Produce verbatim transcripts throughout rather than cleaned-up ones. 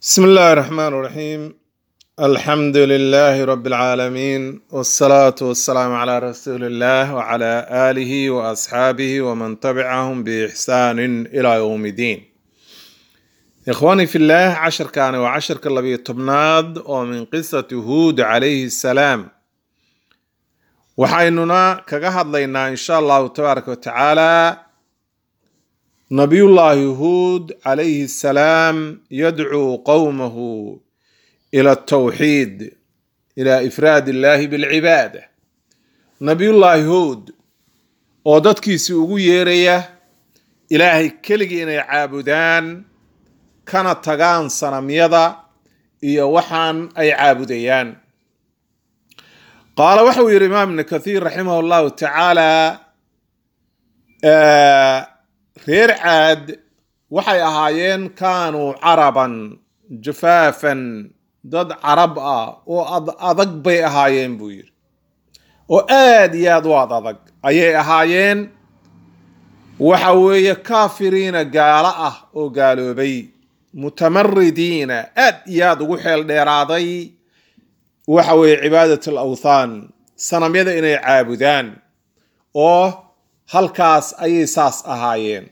بسم الله الرحمن الرحيم. الحمد لله رب العالمين، والصلاة والسلام على رسول الله وعلى آله وأصحابه ومن تبعهم بإحسان إلى يوم الدين. إخواني في الله، عشر كان وعشر كاللبي تبناد ومن قصة هود عليه السلام، وحيننا كجهد لنا إن شاء الله تبارك وتعالى نبي الله هود عليه السلام يدعو قومه إلى التوحيد، إلى إفراد الله بالعبادة. نبي الله هود وددكي سوغو يريه إلهي كلغي إنay caabudaan kana tagaan sanamyada iyo waxaan ay caabudayaan. qaala wuxuu yiri imaam ibn kathir rahimahullahu ta'ala reer caad waxay ahaayeen kaanuu caraban jufaafan, dad carab ah oo adag bay ahaayeen buu yiri, oo aad iyo aad u adag ayay ahaayeen. waxa weeye kaafiriina gaala ah oo gaaloobay, mutamarridiina aad iyo aad ugu xeel dheeraaday waxa weeye cibaadat al-awthan, sanamyada inay caabudaan, oo halkaas ayay saas ahaayeen.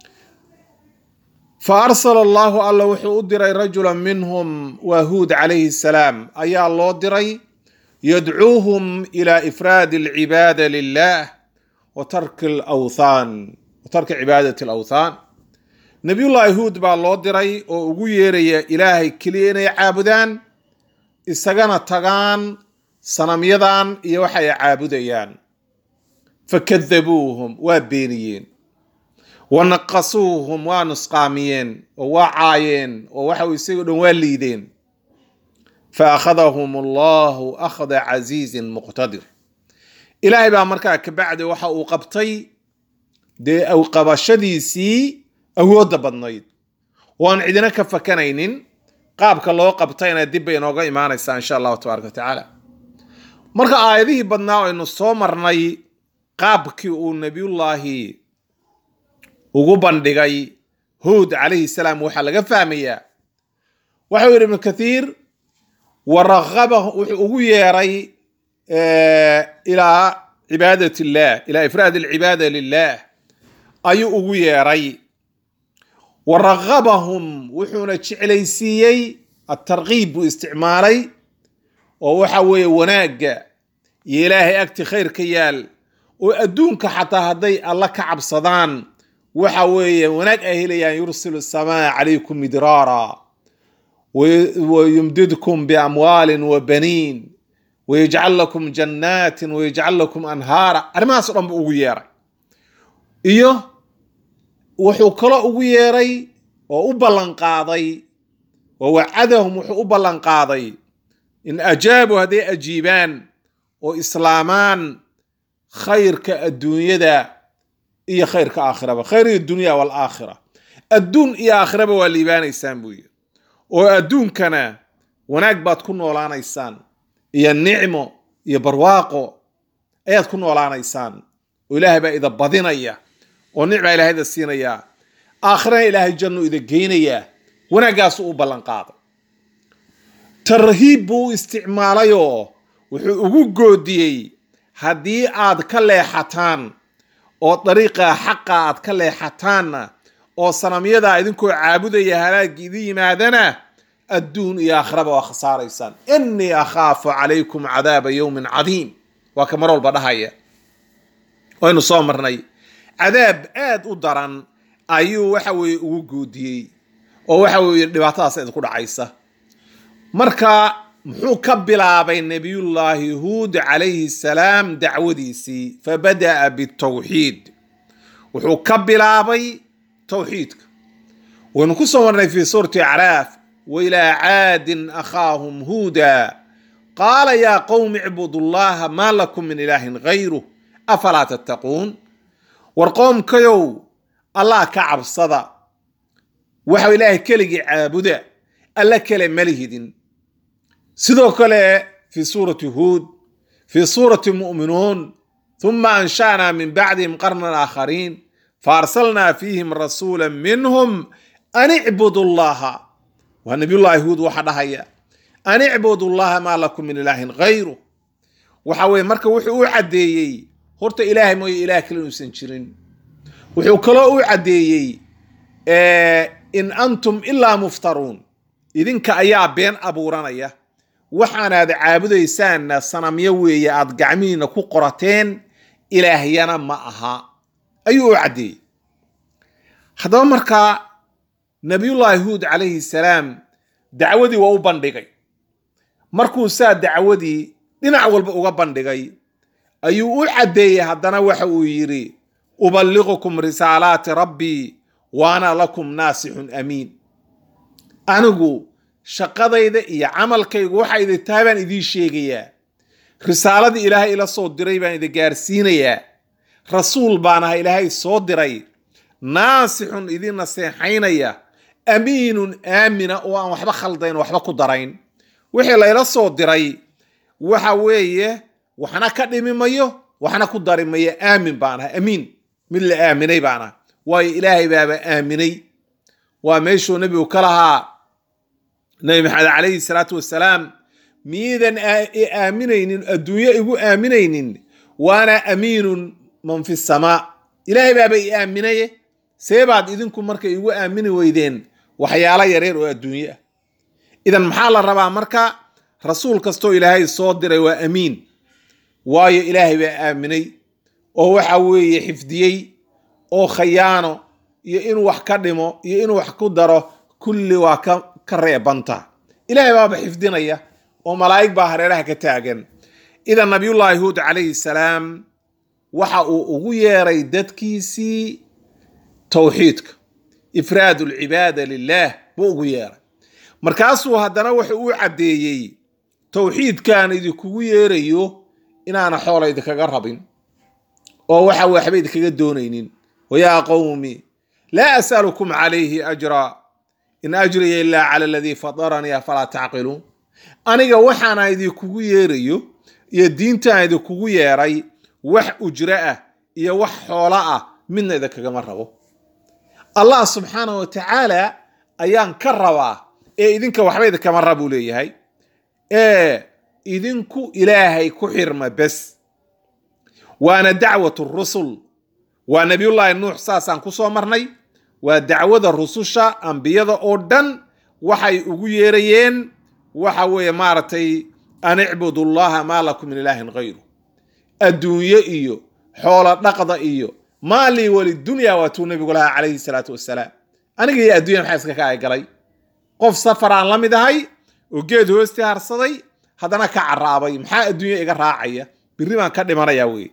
فأرسل الله الله وحو أدري رجلا منهم وهود عليه السلام أيا الله دري يدعوهم إلى إفراد العبادة لله وترك الأوثان وترك عبادة الأوثان. نبي الله هود با الله دري وغيري إلهي كلين عابدان استغانا تغان سنميدان يوحي عابديان، فكذبوهم وبينيين ونقصوهم ونسقامين ووعاين ووحوا يسيقون واليدين، فأخذهم الله أخذ عزيز مقتدر. إلهي بأمركا كبعد وحاو قبطي دي أو قبشديسي أو دبنايد وان عدنا كفكنين قابك الله قبطينا دبي نوغا إيمان إن شاء الله تبارك وتعالى. مركا آيذيه بدناو إنو صومرناي قابك نبي الله ugu bandhigay Hud alayhi salam waxa laga fahmaya. waxa yiri ibn kathir waraghabahu wuxuu ugu yeeray ila ibadati Allah, ila ifrad al-ibada lillah ayu ugu yeeray. waraghabahum wuxuuna jeclaysiiyay at-targhib isticmaalay oo waxa weeye wanaaga ilaahay agti khayrka yaal oo adduunka xataa haday alla ka cabsadaan waxa weeye wanaag ay helayaan. yursilu samaa calaykum midraara ويمددكم بأموال وبنين ويجعل لكم جنات ويجعل لكم أنهارا. أرماس رب أغيري إيوه وحو كلا أغيري وأبلن قاضي ووعدهم وحو أبلن قاضي إن أجابوا هذه أجيبان وإسلامان خير كالدنيا دا إيه خير كآخرة، خير الدنيا والآخرة. الدون إيه آخرة والليبان إيسان بوي، والدون كان وناك بات كون ولانا إيسان، إيه النعمة إيه برواقو إيه تكون ولانا إيسان، وإلهي بقى إذا بضينا إياه ونعمة إلهي إذا السينا إياه، آخرة إلهي الجنة إذا جينا إياه وناك أسوء بلنقاض. ترهيبو استعماليو وحقوق قودي هدي آد كالي حتان oo dariiqa xaqa aad ka leexataana oo sanamyada idinku caabudaya halaag idin yimaadana adduun iyo aakhiraba waa khasaaraysan. inni akhafu alaykum adaba yawmin adiim, waa kamar walba dhahaya waynu soo marnay cadaab aad u daran ayuu waxa weeye ugu goodiyay oo waxa weeye dhibaatadaas idinku dhacaysa. marka muxuu ka bilaabay nabiyullaahi Hud alayhi salaam dacwadiisii? fabada'a bitawxiid, wuxuu ka bilaabay tawxiidka. waynu ku soo marnay fi suurati A'raaf, wa ilaa caadin akhaahum huda qaala yaa qawmi ibudullaha ma lakum min ilaahin ghayruh afalaa tattaquun. war qoomkayow allah ka cabsada, waxa ilaahay keligii caabuda, alla kale malihidin. sidoo kale في سورة هود، في سورة المؤمنون ثم أنشأنا من بعدهم قرنا آخرين فأرسلنا فيهم رسولا منهم أن اعبدوا الله ونبي الله هود وحده هيا أن اعبدوا الله ما لكم من إله غيره وحوي مركا وحو عديي هرت إله مو إله كل سنشرين وحو كلو عديي اه إن أنتم إلا مفترون إذن كأيا بين أبو رانيا وحنا هذا عابد يسان صنم يوي أدقعمين كو قرتين إلهينا معها أيو عدي هذا مركا نبي الله هود عليه السلام دعودي وو بندقي مركو سا دعودي دينا أول وو بندقي أيو عدي هذا وحو يري أبلغكم رسالات ربي وأنا لكم ناصح أمين أنغو shaqadayda iyo camalkaygu waxa idin taabaan idin sheegayaa risaalada ilaahay ila soo diray baan idin gaarsiinayaa rasuul baan ahay ilaahay soo diray naasixun idin naseexaynaya amiinun aamina oo aan waxba khaldayn waxba ku darayn wixii la ila soo diray waxa weeye waxna ka dhimimayo waxna ku darimayo aamin baan ahay amiin mid la aaminay baan ahay waayo ilaahay baaba aaminay waa meeshuu nabigu ka lahaa نبي محمد عليه الصلاة والسلام ميدن آمنين الدنيا يقول آمنين وأنا أمين من في السماء إلهي بابي آمنين سيبعد إذنكم مركا يقول آمنين ويدين وحيالا يرير الدنيا إذن محال الربع مركا رسول كستو إلهي الصادر وأمين واي إلهي بآمنين وهو حوي حفديي أو خيانه يإنو وحكرمه يإنو وحكدره كل واكم كريه بنتا إلهي بابا حفظنا وملايك باهريرها كتاغن إذا نبي الله هود عليه السلام وحا أغيري دادكيسي توحيدك إفراد العبادة لله بأغيري مركاسو هدنا وحا عديي توحيد كان إذا كغيريو إنا أنا حولا إذا كغربين ووحا وحبي إذا كغدونين ويا قومي لا أسألكم عليه أجرا إن أجري إلا على الذي فطرني فلا تعقلون أنا وحنا إذا كوجو يريو يدين تا إذا كوجو يري وح أجراء يا وح حلاء من إذا كجمر ربو الله سبحانه وتعالى أيان كروا إيه إذن كوحبي إذا كمر ربو لي هاي إيه إذن كو إلهي كحرمة بس وأنا دعوة الرسل ونبي الله نوح ساسا كسو مرني ودعوة الرسوشة أنبياء أردن وحي أغيريين وحوي مارتي أن اعبدوا الله ما لكم من إله غيره الدنيا إيو حول نقض إيو ما لي وللدنيا واتوني بيقولها عليه الصلاة والسلام أنا جاي الدنيا محيسك كاي قلي قف سفر عن لمي دهي وجيد هو استهار صدي هذا أنا كعرابي محا الدنيا إيقا راعية بالرمان كده مرة يوي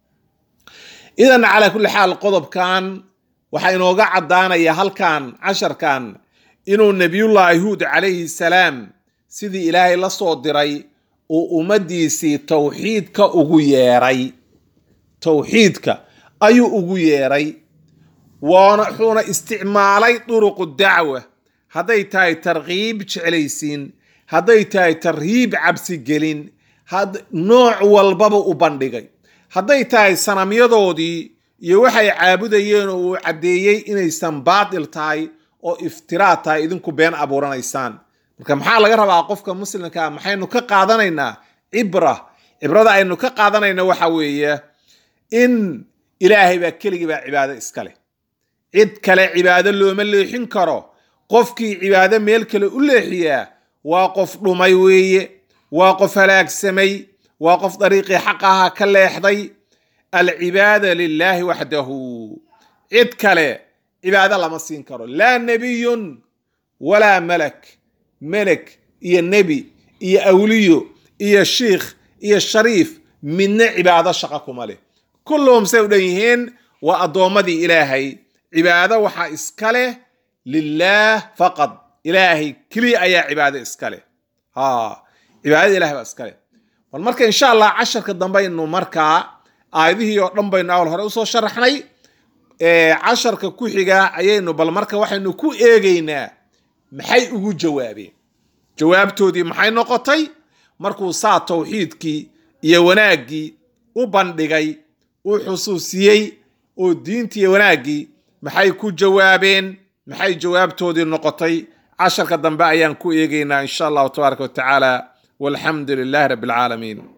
إذن على كل حال القضب كان waxaa inooga cadaanaya halkan casharkan inuu nabiyullaahi huud calayhi salaam sidii ilaahay la soo diray oo ummadiisii tawxiidka ugu yeeray tawxiidka ayuu ugu yeeray waana xuuna isticmaalay duruq dacwa haday tahay tarqiib jeclaysiin haday tahay tarhiib cabsi gelin had nooc walbaba u bandhigay haday tahay sanamyadoodii iyo waxay caabudayeen oo uu cadeeyay inaysan baadil tahay oo iftiraa tahay idinku been abuuranaysaan marka maxaa laga rabaa qofka muslimka ah maxaynu ka qaadanaynaa ibra ibrada aynu ka qaadanayna waxa weeye in ilaahay ba kaliya ba cibaado iska leh cid kale cibaado looma leexin karo qofkii cibaado meel kale u leexiyaa waa qof dhumay weeye waa qof halaagsamay waa qof dariiqii xaqaha ka leexday العبادة لله وحده عد كله عبادة لما سينكره لا نبي ولا ملك ملك يا النبي يا أوليو يا الشيخ يا الشريف من عبادة شقكم عليه كلهم سوديهين وأضومدي إلهي عبادة وحا إسكاله لله فقط إلهي كلي أي عبادة إسكاله ها عبادة إلهي إسكاله والمركة إن شاء الله عشر كدنبين إنه مركة aayadihii oo dhan baynu awal hore u soo sharaxnay ee casharka ku xiga ayaynu bal marka waxaynu ku eegaynaa maxay ugu jawaabeen jawaabtoodii maxay noqotay markuu saa tawxiidkii iyo wanaagii u bandhigay u xusuusiyay oo diintii wanaagii maxay ku jawaabeen maxay jawaabtoodii noqotay casharka dambe ayaan ku eegaynaa insha allahu tabaaraka wa tacaala walxamdu lilaahi rabbi alcaalamiin